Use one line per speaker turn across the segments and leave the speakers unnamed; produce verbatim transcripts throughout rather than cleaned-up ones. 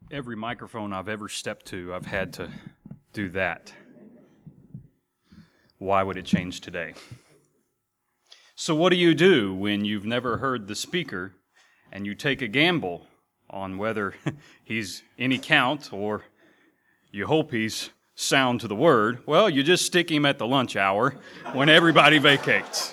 every microphone I've ever stepped to, I've had to do that. Why would it change today? So what do you do when you've never heard the speaker and you take a gamble on whether he's any count or you hope he's sound to the word? Well, you just stick him at the lunch hour when everybody vacates.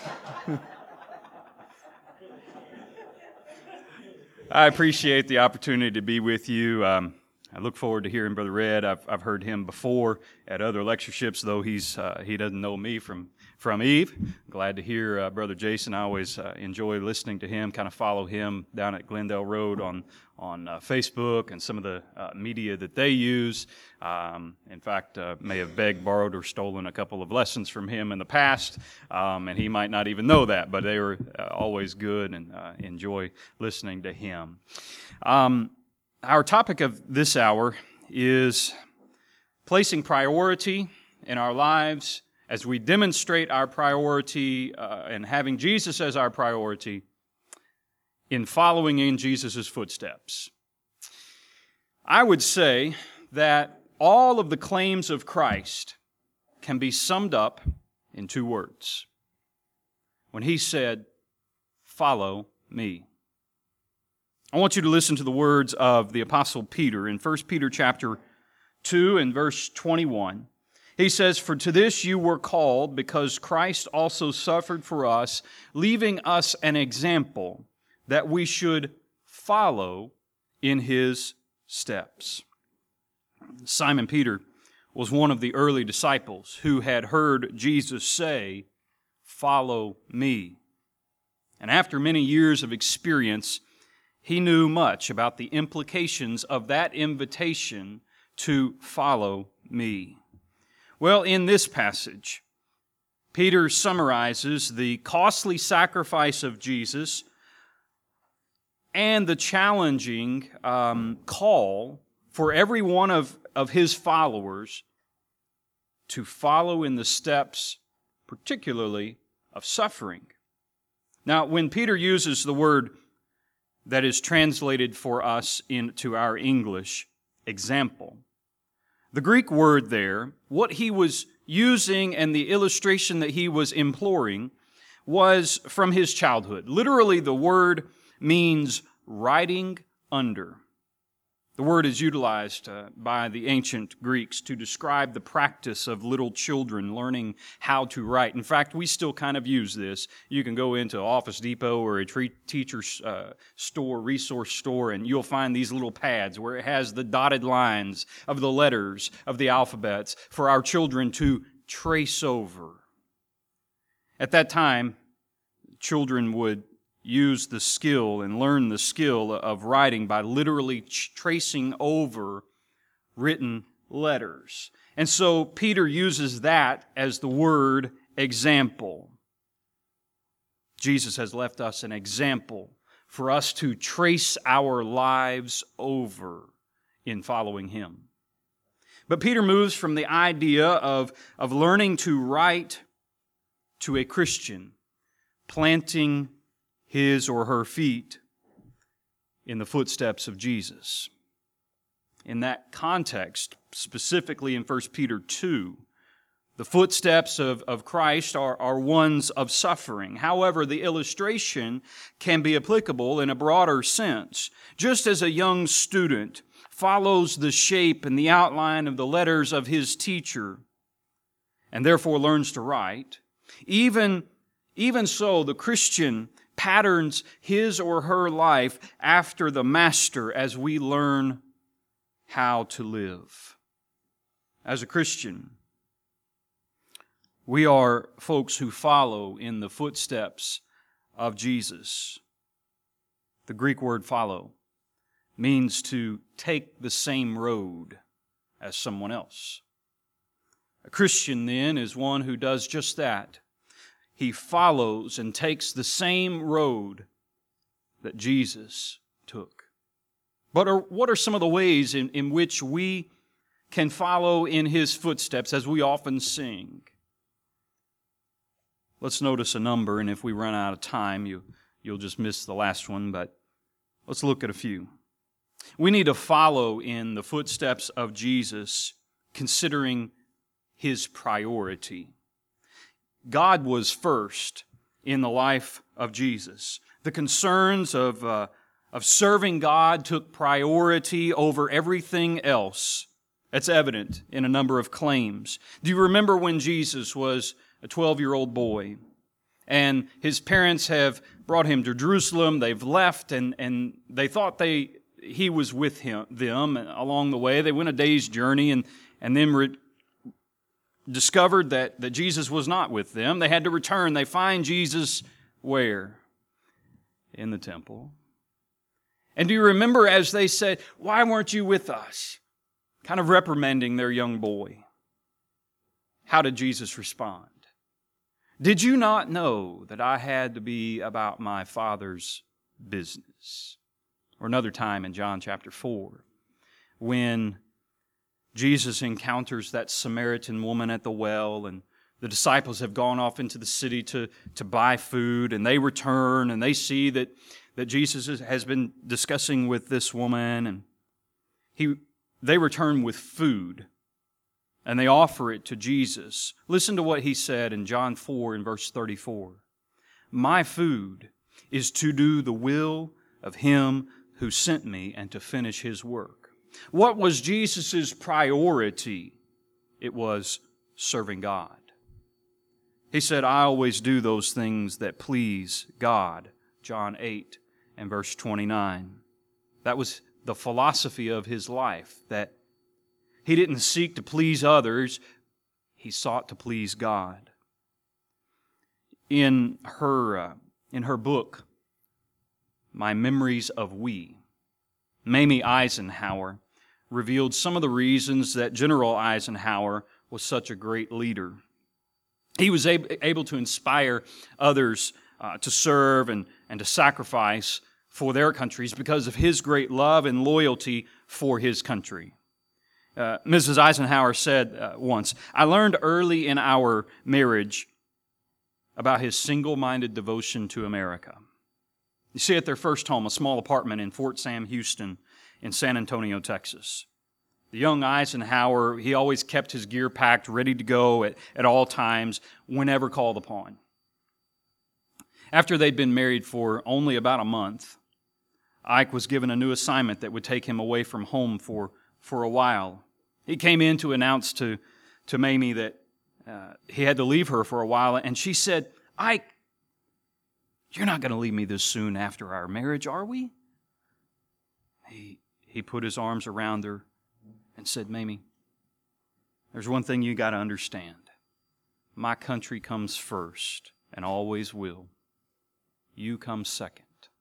I appreciate the opportunity to be with you. Um, I look forward to hearing Brother Red. I've I've heard him before at other lectureships, though he's uh, he doesn't know me from from Eve. Glad to hear uh, Brother Jason. I always uh, enjoy listening to him. Kind of follow him down at Glendale Road on on uh, Facebook and some of the uh, media that they use. Um, in fact, uh, may have begged, borrowed, or stolen a couple of lessons from him in the past, um, and he might not even know that. But they were uh, always good, and uh, enjoy listening to him. Um, Our topic of this hour is placing priority in our lives as we demonstrate our priority uh, and having Jesus as our priority in following in Jesus' footsteps. I would say that all of the claims of Christ can be summed up in two words. When He said, "Follow me." I want you to listen to the words of the Apostle Peter in First Peter chapter two and verse twenty-one. He says, "For to this you were called, because Christ also suffered for us, leaving us an example that we should follow in His steps." Simon Peter was one of the early disciples who had heard Jesus say, "Follow me." And after many years of experience, he knew much about the implications of that invitation to follow me. Well, in this passage, Peter summarizes the costly sacrifice of Jesus and the challenging um, call for every one of, of his followers to follow in the steps, particularly of suffering. Now, when Peter uses the word that is translated for us into our English, example, the Greek word there, what he was using and the illustration that he was imploring was from his childhood. Literally, the word means writing under. The word is utilized uh, by the ancient Greeks to describe the practice of little children learning how to write. In fact, we still kind of use this. You can go into Office Depot or a tre- teacher's uh, store, resource store, and you'll find these little pads where it has the dotted lines of the letters of the alphabets for our children to trace over. At that time, children would use the skill and learn the skill of writing by literally ch- tracing over written letters. And so Peter uses that as the word example. Jesus has left us an example for us to trace our lives over in following Him. But Peter moves from the idea of, of learning to write to a Christian, planting his or her feet in the footsteps of Jesus. In that context, specifically in First Peter two, the footsteps of, of Christ are, are ones of suffering. However, the illustration can be applicable in a broader sense. Just as a young student follows the shape and the outline of the letters of his teacher and therefore learns to write, even, even so, the Christian patterns his or her life after the Master as we learn how to live. As a Christian, we are folks who follow in the footsteps of Jesus. The Greek word follow means to take the same road as someone else. A Christian, then, is one who does just that. He follows and takes the same road that Jesus took. But are, what are some of the ways in, in which we can follow in His footsteps as we often sing? Let's notice a number, and if we run out of time, you, you'll just miss the last one, but let's look at a few. We need to follow in the footsteps of Jesus, considering His priority. God was first in the life of Jesus. The concerns of, uh, of serving God took priority over everything else. That's evident in a number of claims. Do you remember when Jesus was a twelve-year-old boy and his parents have brought him to Jerusalem? They've left and, and they thought they he was with him them along the way. They went a day's journey and, and then re- discovered that, that Jesus was not with them. They had to return. They find Jesus where? In the temple. And do you remember as they said, "Why weren't you with us?" Kind of reprimanding their young boy. How did Jesus respond? "Did you not know that I had to be about my Father's business?" Or another time in John chapter four, when Jesus encounters that Samaritan woman at the well, and the disciples have gone off into the city to, to buy food, and they return, and they see that, that Jesus has been discussing with this woman, and he they return with food, and they offer it to Jesus. Listen to what He said in John four in verse thirty-four. "My food is to do the will of Him who sent me and to finish His work." What was Jesus' priority? It was serving God. He said, "I always do those things that please God." John eight and verse twenty-nine. That was the philosophy of His life, that He didn't seek to please others, He sought to please God. In her, uh, in her book, My Memories of We, Mamie Eisenhower revealed some of the reasons that General Eisenhower was such a great leader. He was able to inspire others uh, to serve and, and to sacrifice for their countries because of his great love and loyalty for his country. Uh, Missus Eisenhower said uh, once, "I learned early in our marriage about his single-minded devotion to America." You see, at their first home, a small apartment in Fort Sam Houston in San Antonio, Texas, the young Eisenhower, he always kept his gear packed, ready to go at, at all times, whenever called upon. After they'd been married for only about a month, Ike was given a new assignment that would take him away from home for, for a while. He came in to announce to, to Mamie that uh, he had to leave her for a while, and she said, "Ike, you're not going to leave me this soon after our marriage, are we?" He, he put his arms around her and said, "Mamie, there's one thing you got to understand. My country comes first and always will. You come second."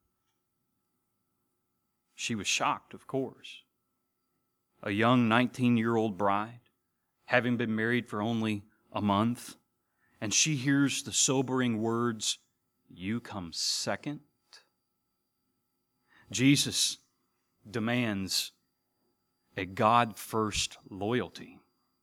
She was shocked, of course. A young nineteen-year-old bride, having been married for only a month, and she hears the sobering words, "You come second." Jesus demands a God-first loyalty.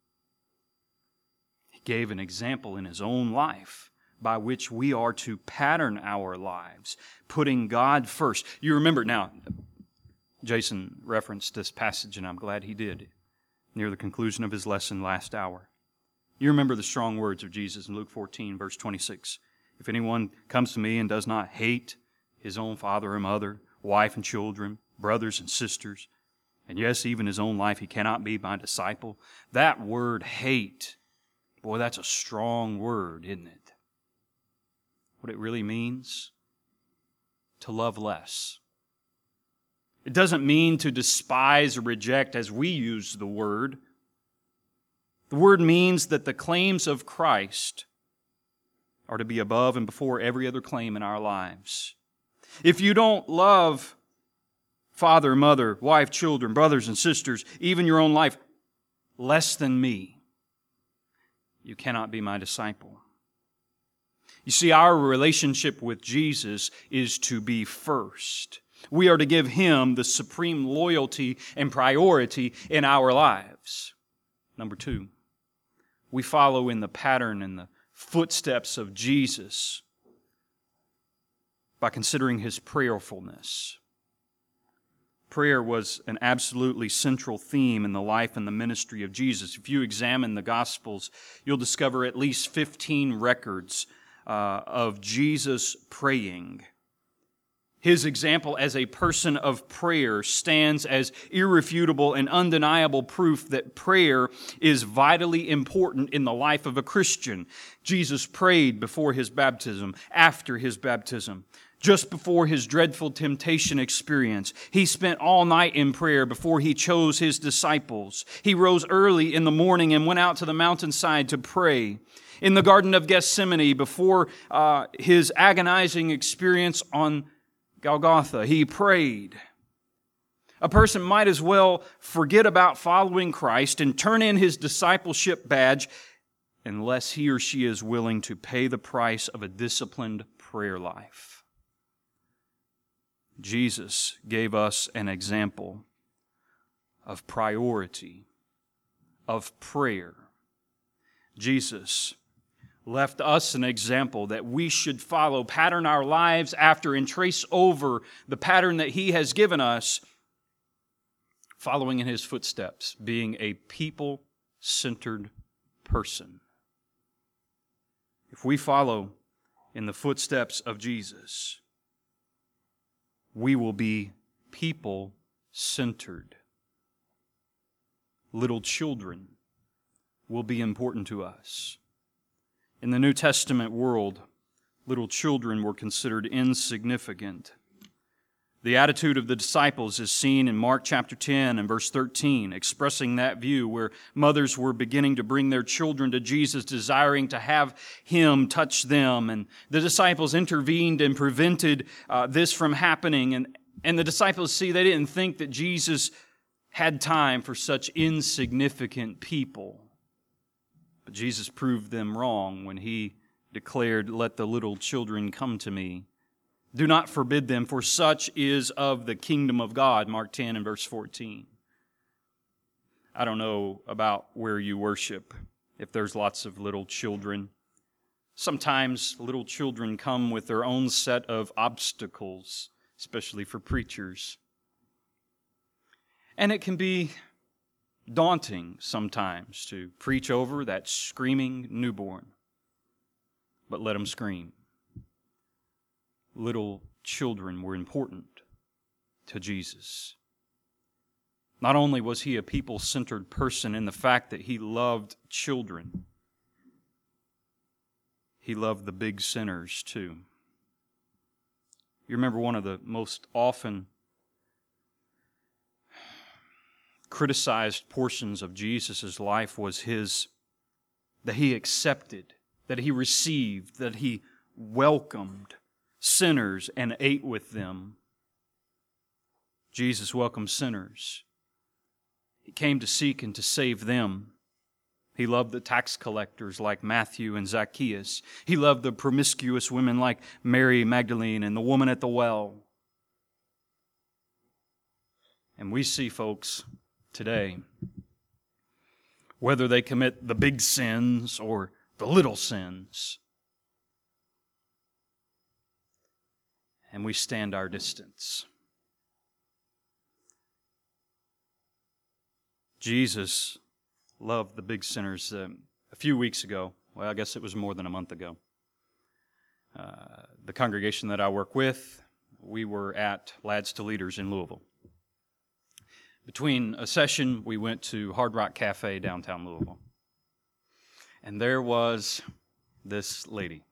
He gave an example in His own life by which we are to pattern our lives, putting God first. You remember, now, Jason referenced this passage, and I'm glad he did, near the conclusion of his lesson last hour. You remember the strong words of Jesus in Luke fourteen, verse twenty-six. "If anyone comes to me and does not hate his own father or mother, wife and children, brothers and sisters, and yes, even his own life, he cannot be my disciple." That word hate, boy, that's a strong word, isn't it? What it really means? To love less. It doesn't mean to despise or reject as we use the word. The word means that the claims of Christ are to be above and before every other claim in our lives. If you don't love father, mother, wife, children, brothers and sisters, even your own life, less than me, you cannot be my disciple. You see, our relationship with Jesus is to be first. We are to give Him the supreme loyalty and priority in our lives. Number two, we follow in the pattern and the footsteps of Jesus by considering His prayerfulness. Prayer was an absolutely central theme in the life and the ministry of Jesus. If you examine the Gospels, you'll discover at least fifteen records uh, of Jesus praying. His example as a person of prayer stands as irrefutable and undeniable proof that prayer is vitally important in the life of a Christian. Jesus prayed before His baptism, after His baptism, just before His dreadful temptation experience. He spent all night in prayer before He chose His disciples. He rose early in the morning and went out to the mountainside to pray. In the Garden of Gethsemane, before uh, His agonizing experience on Golgotha, He prayed. A person might as well forget about following Christ and turn in his discipleship badge unless he or she is willing to pay the price of a disciplined prayer life. Jesus gave us an example of priority, of prayer. Jesus left us an example that we should follow, pattern our lives after, and trace over the pattern that He has given us, following in His footsteps, being a people-centered person. If we follow in the footsteps of Jesus, we will be people-centered. Little children will be important to us. In the New Testament world, little children were considered insignificant. The attitude of the disciples is seen in Mark chapter ten and verse thirteen, expressing that view, where mothers were beginning to bring their children to Jesus, desiring to have Him touch them. And the disciples intervened and prevented uh, this from happening. And, and the disciples, see, they didn't think that Jesus had time for such insignificant people. But Jesus proved them wrong when He declared, "Let the little children come to me. Do not forbid them, for such is of the kingdom of God," Mark ten and verse fourteen. I don't know about where you worship, if there's lots of little children. Sometimes little children come with their own set of obstacles, especially for preachers. And it can be daunting sometimes to preach over that screaming newborn. But let them scream. Little children were important to Jesus. Not only was He a people-centered person in the fact that He loved children, He loved the big sinners too. You remember one of the most often criticized portions of Jesus' life was His, that He accepted, that He received, that He welcomed sinners and ate with them. Jesus welcomed sinners. He came to seek and to save them. He loved the tax collectors like Matthew and Zacchaeus. He loved the promiscuous women like Mary Magdalene and the woman at the well. And we see folks today, whether they commit the big sins or the little sins, and we stand our distance. Jesus loved the big sinners. Um, a few weeks ago, well, I guess it was more than a month ago, uh, the congregation that I work with, we were at Lads to Leaders in Louisville. Between a session, we went to Hard Rock Cafe downtown Louisville. And there was this lady.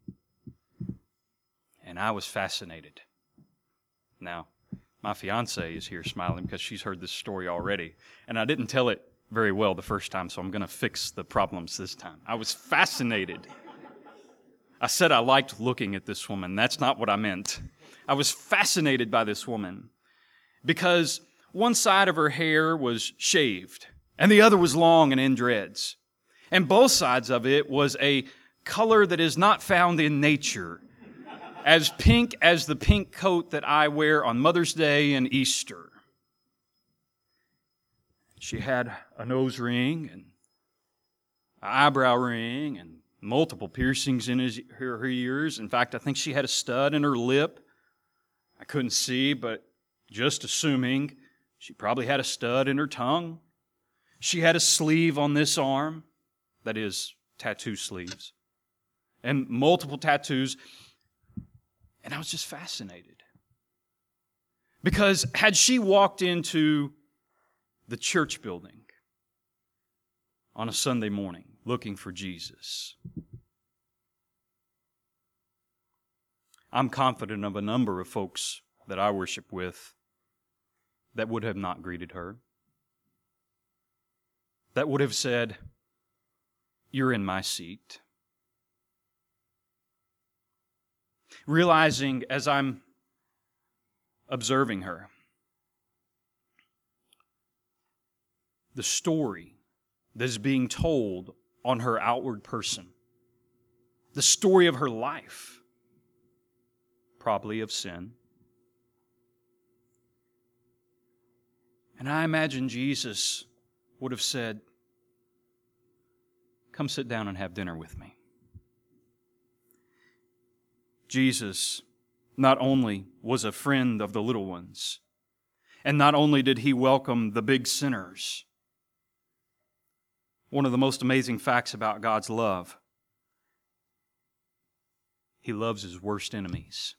And I was fascinated. Now, my fiance is here smiling because she's heard this story already. And I didn't tell it very well the first time, so I'm going to fix the problems this time. I was fascinated. I said I liked looking at this woman. That's not what I meant. I was fascinated by this woman because one side of her hair was shaved and the other was long and in dreads. And both sides of it was a color that is not found in nature, as pink as the pink coat that I wear on Mother's Day and Easter. She had a nose ring and an eyebrow ring and multiple piercings in his, her, her ears. In fact, I think she had a stud in her lip. I couldn't see, but just assuming she probably had a stud in her tongue. She had a sleeve on this arm, that is, tattoo sleeves, and multiple tattoos. And I was just fascinated. Because had she walked into the church building on a Sunday morning looking for Jesus, I'm confident of a number of folks that I worship with that would have not greeted her, that would have said, "You're in my seat." Realizing as I'm observing her, the story that is being told on her outward person, the story of her life, probably of sin. And I imagine Jesus would have said, "Come sit down and have dinner with me." Jesus not only was a friend of the little ones, and not only did He welcome the big sinners. One of the most amazing facts about God's love, He loves His worst enemies.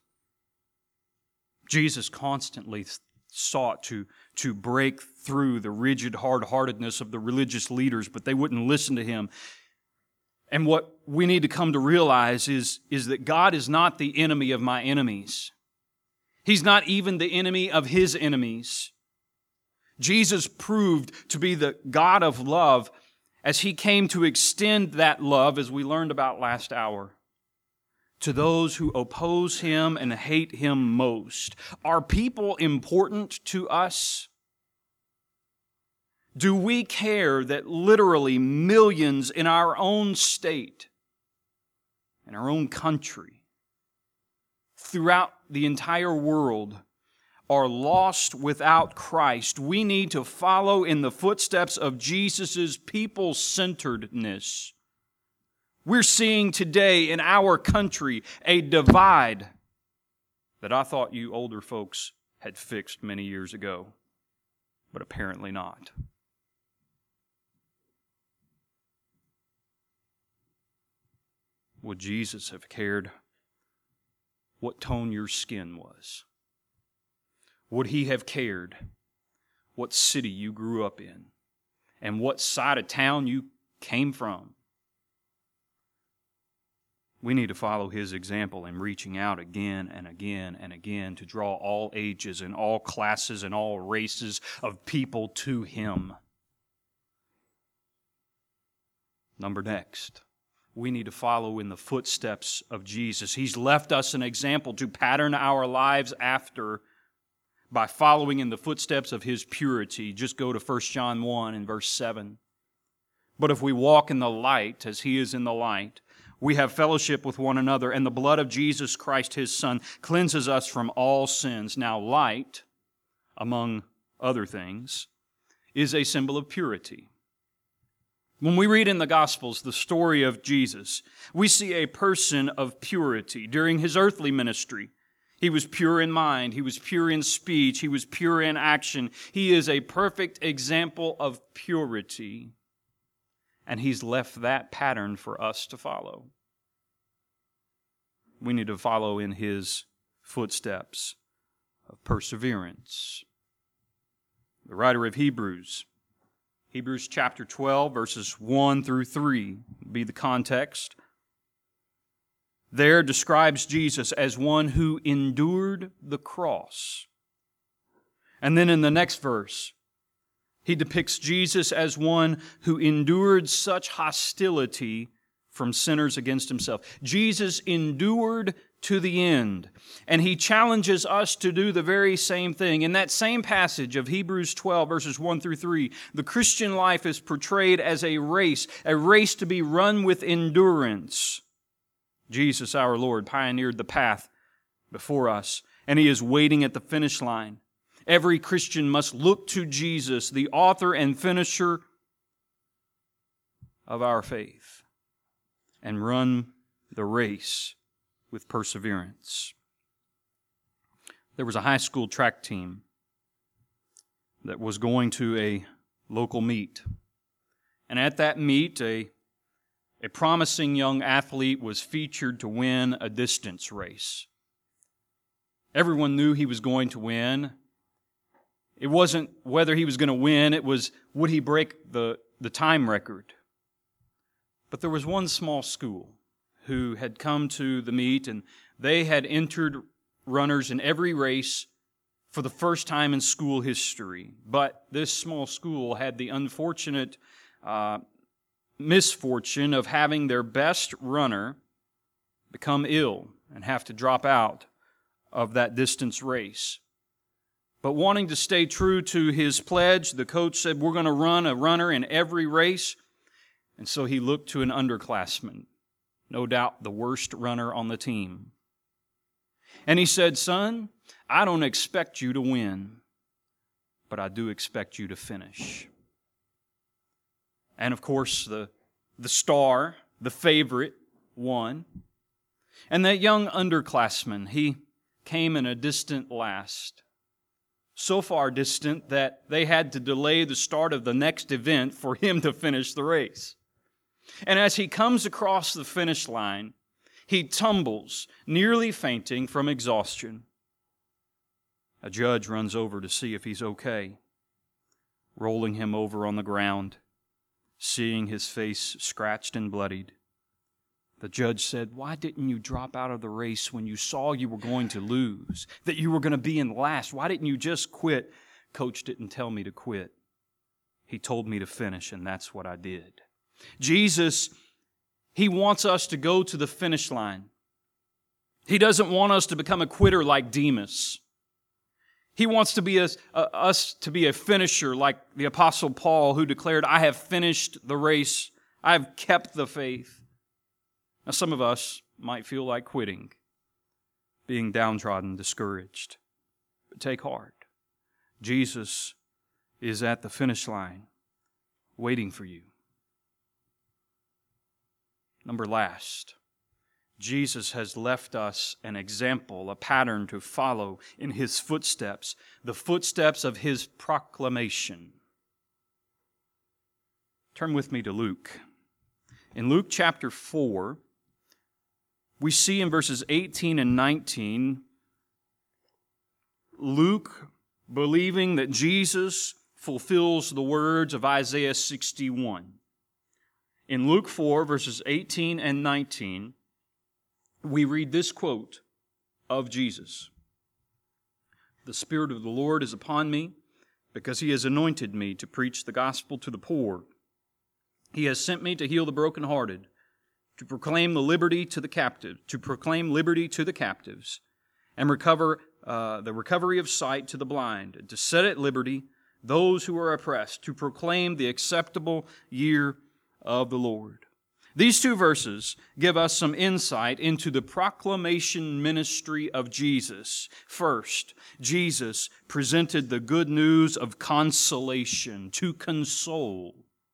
Jesus constantly sought to, to break through the rigid hard-heartedness of the religious leaders, but they wouldn't listen to Him. And what we need to come to realize is, is that God is not the enemy of my enemies. He's not even the enemy of His enemies. Jesus proved to be the God of love as He came to extend that love, as we learned about last hour, to those who oppose Him and hate Him most. Are people important to us? Do we care that literally millions in our own state, in our own country, throughout the entire world, are lost without Christ? We need to follow in the footsteps of Jesus' people-centeredness. We're seeing today in our country a divide that I thought you older folks had fixed many years ago, but apparently not. Would Jesus have cared what tone your skin was? Would He have cared what city you grew up in and what side of town you came from? We need to follow His example in reaching out again and again and again to draw all ages and all classes and all races of people to Him. Number next. We need to follow in the footsteps of Jesus. He's left us an example to pattern our lives after by following in the footsteps of His purity. Just go to First John one and verse seven. But if we walk in the light as He is in the light, we have fellowship with one another, and the blood of Jesus Christ, His Son, cleanses us from all sins. Now, light, among other things, is a symbol of purity. When we read in the Gospels the story of Jesus, we see a person of purity. During His earthly ministry, He was pure in mind, He was pure in speech, He was pure in action. He is a perfect example of purity, and He's left that pattern for us to follow. We need to follow in His footsteps of perseverance. The writer of Hebrews, Hebrews chapter twelve, verses one through three, be the context. There describes Jesus as one who endured the cross. And then in the next verse, he depicts Jesus as one who endured such hostility from sinners against Himself. Jesus endured to the end. And He challenges us to do the very same thing. In that same passage of Hebrews twelve, verses one through three, the Christian life is portrayed as a race, a race to be run with endurance. Jesus, our Lord, pioneered the path before us, and He is waiting at the finish line. Every Christian must look to Jesus, the author and finisher of our faith, and run the race with perseverance. There was a high school track team that was going to a local meet. And at that meet, a, a promising young athlete was featured to win a distance race. Everyone knew he was going to win. It wasn't whether he was going to win, it was would he break the, the time record. But there was one small school who had come to the meet, and they had entered runners in every race for the first time in school history. But this small school had the unfortunate uh, misfortune of having their best runner become ill and have to drop out of that distance race. But wanting to stay true to his pledge, the coach said, we're going to run a runner in every race. And so he looked to an underclassman, no doubt the worst runner on the team. And he said, son, I don't expect you to win, but I do expect you to finish. And of course, the, the star, the favorite, won. And that young underclassman, he came in a distant last. So far distant that they had to delay the start of the next event for him to finish the race. And as he comes across the finish line, he tumbles, nearly fainting from exhaustion. A judge runs over to see if he's okay, rolling him over on the ground, seeing his face scratched and bloodied. The judge said, why didn't you drop out of the race when you saw you were going to lose, that you were going to be in last? Why didn't you just quit? Coach didn't tell me to quit. He told me to finish, and that's what I did. Jesus, He wants us to go to the finish line. He doesn't want us to become a quitter like Demas. He wants to be a, a, us to be a finisher like the Apostle Paul, who declared, I have finished the race. I have kept the faith. Now, some of us might feel like quitting, being downtrodden, discouraged. But take heart. Jesus is at the finish line, waiting for you. Number last, Jesus has left us an example, a pattern to follow in His footsteps, the footsteps of His proclamation. Turn with me to Luke. In Luke chapter four, we see in verses eighteen and nineteen, Luke believing that Jesus fulfills the words of Isaiah sixty-one. In Luke four, verses eighteen and nineteen, we read this quote of Jesus. The Spirit of the Lord is upon me, because He has anointed me to preach the gospel to the poor. He has sent me to heal the brokenhearted, to proclaim the liberty to the captive, to proclaim liberty to the captives, and recover uh, the recovery of sight to the blind, and to set at liberty those who are oppressed, to proclaim the acceptable year of the Lord. These two verses give us some insight into the proclamation ministry of Jesus. First, Jesus presented the good news of consolation, to console.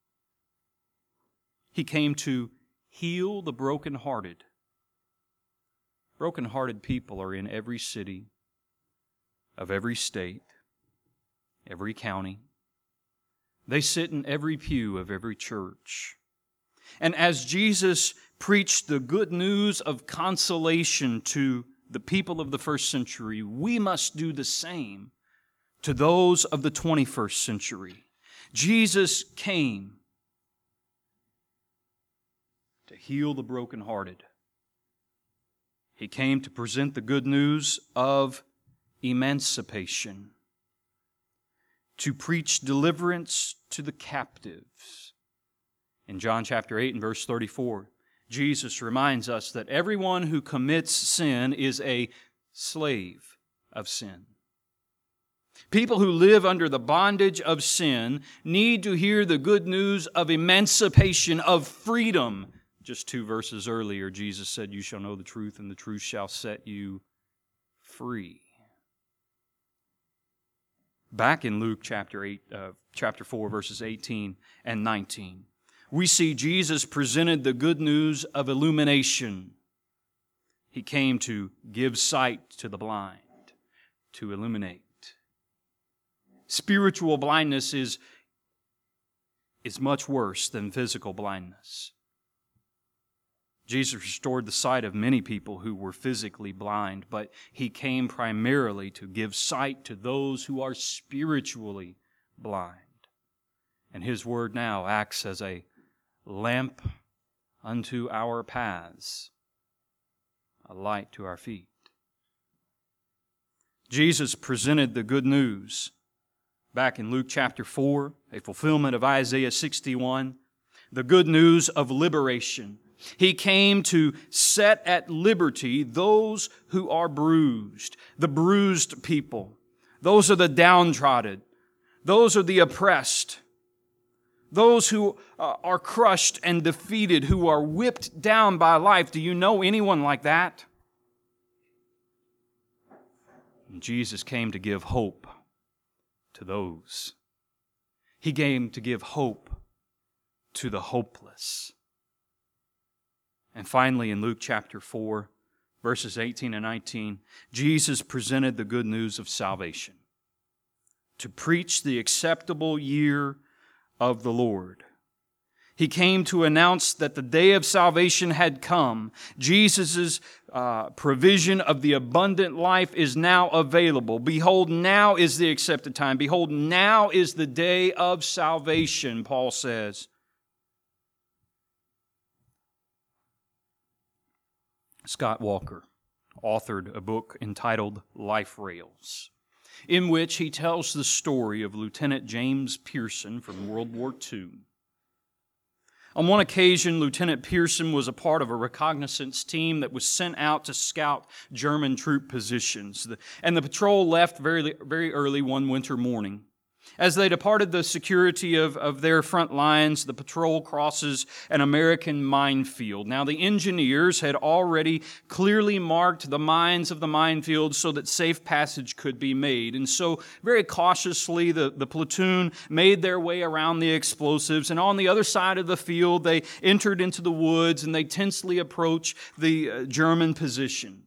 He came to heal the brokenhearted. Brokenhearted people are in every city, of every state, every county. They sit in every pew of every church. And as Jesus preached the good news of consolation to the people of the first century, we must do the same to those of the twenty-first century. Jesus came to heal the brokenhearted. He came to present the good news of emancipation, to preach deliverance to the captives. In John chapter eight and verse thirty-four, Jesus reminds us that everyone who commits sin is a slave of sin. People who live under the bondage of sin need to hear the good news of emancipation, of freedom. Just two verses earlier, Jesus said, "You shall know the truth, and the truth shall set you free." Back in Luke chapter eight, uh, chapter four, verses eighteen and nineteen, we see Jesus presented the good news of illumination. He came to give sight to the blind, to illuminate. spiritual blindness is, is much worse than physical blindness. Jesus restored the sight of many people who were physically blind, but He came primarily to give sight to those who are spiritually blind. And His Word now acts as a lamp unto our paths, a light to our feet. Jesus presented the good news back in Luke chapter four, a fulfillment of Isaiah sixty-one, the good news of liberation. He came to set at liberty those who are bruised, the bruised people. Those are the downtrodden. Those are the oppressed. Those who uh, are crushed and defeated, who are whipped down by life. Do you know anyone like that? And Jesus came to give hope to those. He came to give hope to the hopeless. And finally, in Luke chapter four, verses eighteen and nineteen, Jesus presented the good news of salvation. To preach the acceptable year of the Lord. He came to announce that the day of salvation had come. Jesus' uh, provision of the abundant life is now available. Behold, now is the accepted time. Behold, now is the day of salvation, Paul says. Scott Walker authored a book entitled Life Rails, in which he tells the story of Lieutenant James Pearson from World War Two. On one occasion, Lieutenant Pearson was a part of a reconnaissance team that was sent out to scout German troop positions. And the patrol left very, very early one winter morning. As they departed the security of, of their front lines, the patrol crosses an American minefield. Now, the engineers had already clearly marked the mines of the minefield so that safe passage could be made. And so, very cautiously, the, the platoon made their way around the explosives. And on the other side of the field, they entered into the woods and they tensely approached the uh, German positions.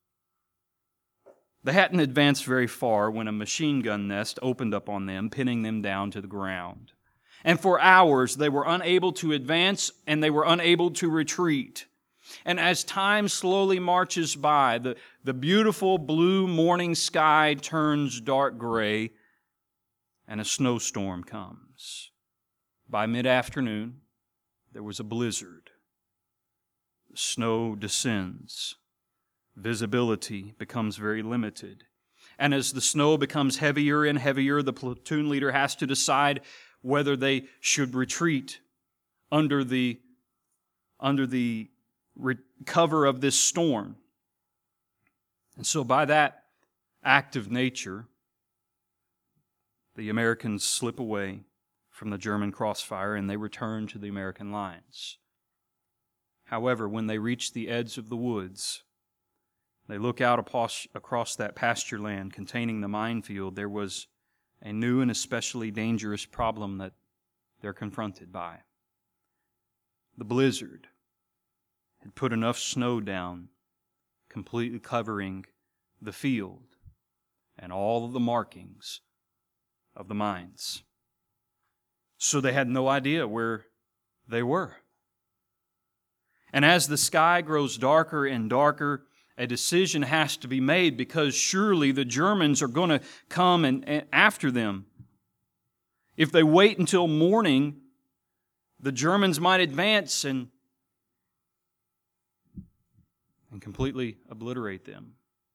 They hadn't advanced very far when a machine gun nest opened up on them, pinning them down to the ground. And for hours they were unable to advance and they were unable to retreat. And as time slowly marches by, the, the beautiful blue morning sky turns dark gray and a snowstorm comes. By mid-afternoon, there was a blizzard. The snow descends. Visibility becomes very limited. And as the snow becomes heavier and heavier, the platoon leader has to decide whether they should retreat under the, under the re- cover of this storm. And so by that act of nature, the Americans slip away from the German crossfire and they return to the American lines. However, when they reach the edge of the woods, they look out across that pasture land containing the minefield. There was a new and especially dangerous problem that they're confronted by. The blizzard had put enough snow down, completely covering the field and all of the markings of the mines. So they had no idea where they were. And as the sky grows darker and darker, a decision has to be made because surely the Germans are going to come and, and after them. If they wait until morning, the Germans might advance and, and completely obliterate them.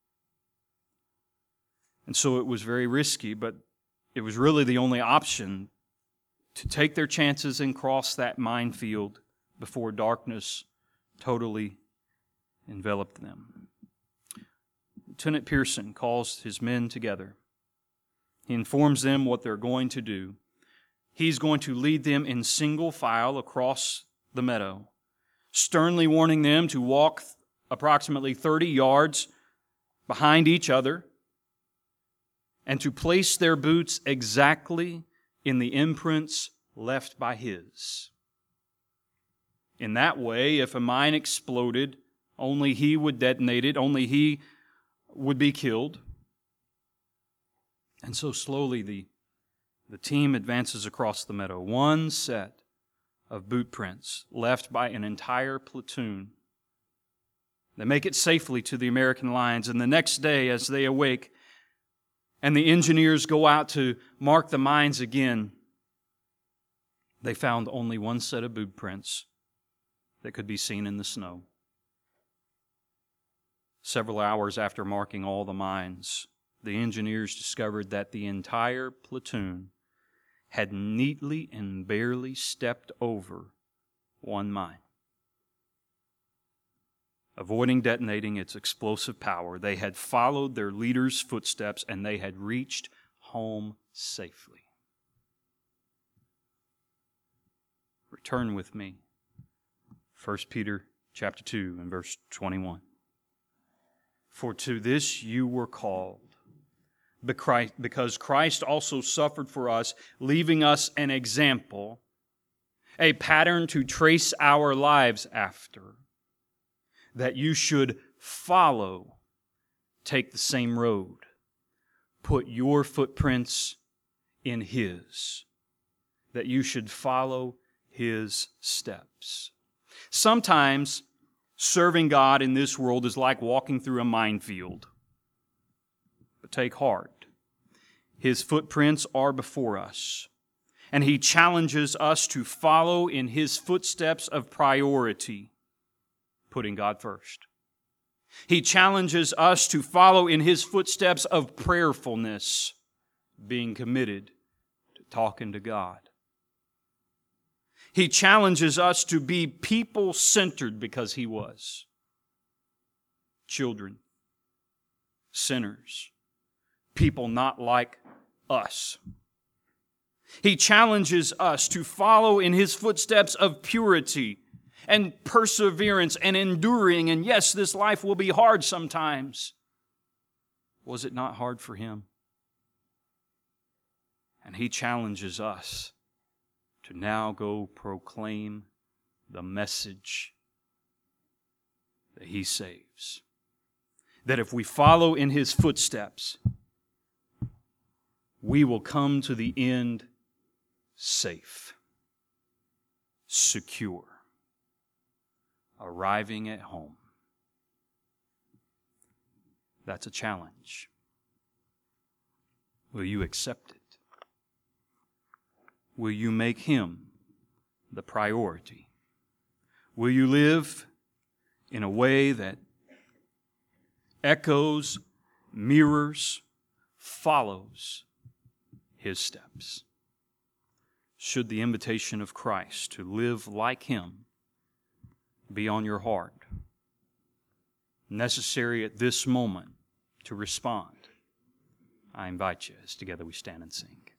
And so it was very risky, but it was really the only option to take their chances and cross that minefield before darkness totally enveloped them. Lieutenant Pearson calls his men together. He informs them what they're going to do. He's going to lead them in single file across the meadow, sternly warning them to walk approximately thirty yards behind each other and to place their boots exactly in the imprints left by his. In that way, if a mine exploded, only he would detonate it, only he would be killed. And so slowly the The team advances across the meadow. One set of boot prints left by an entire platoon. They make it safely to the American lines, and the next day as they awake and the engineers go out to mark the mines again, they found only one set of boot prints that could be seen in the snow. Several hours after marking all the mines, the engineers discovered that the entire platoon had neatly and barely stepped over one mine. Avoiding detonating its explosive power, they had followed their leader's footsteps and they had reached home safely. Return with me. First Peter chapter two and verse twenty-one. For to this you were called, because Christ also suffered for us, leaving us an example, a pattern to trace our lives after, that you should follow, take the same road, put your footprints in His, that you should follow His steps. Sometimes serving God in this world is like walking through a minefield. But take heart. His footprints are before us, and He challenges us to follow in His footsteps of priority, putting God first. He challenges us to follow in His footsteps of prayerfulness, being committed to talking to God. He challenges us to be people-centered because He was. Children, sinners, people not like us. He challenges us to follow in His footsteps of purity and perseverance and enduring. And yes, this life will be hard sometimes. Was it not hard for Him? And He challenges us to now go proclaim the message that He saves. That if we follow in His footsteps, we will come to the end safe, secure, arriving at home. That's a challenge. Will you accept it? Will you make Him the priority? Will you live in a way that echoes, mirrors, follows His steps? Should the invitation of Christ to live like Him be on your heart, necessary at this moment to respond, I invite you as together we stand and sing.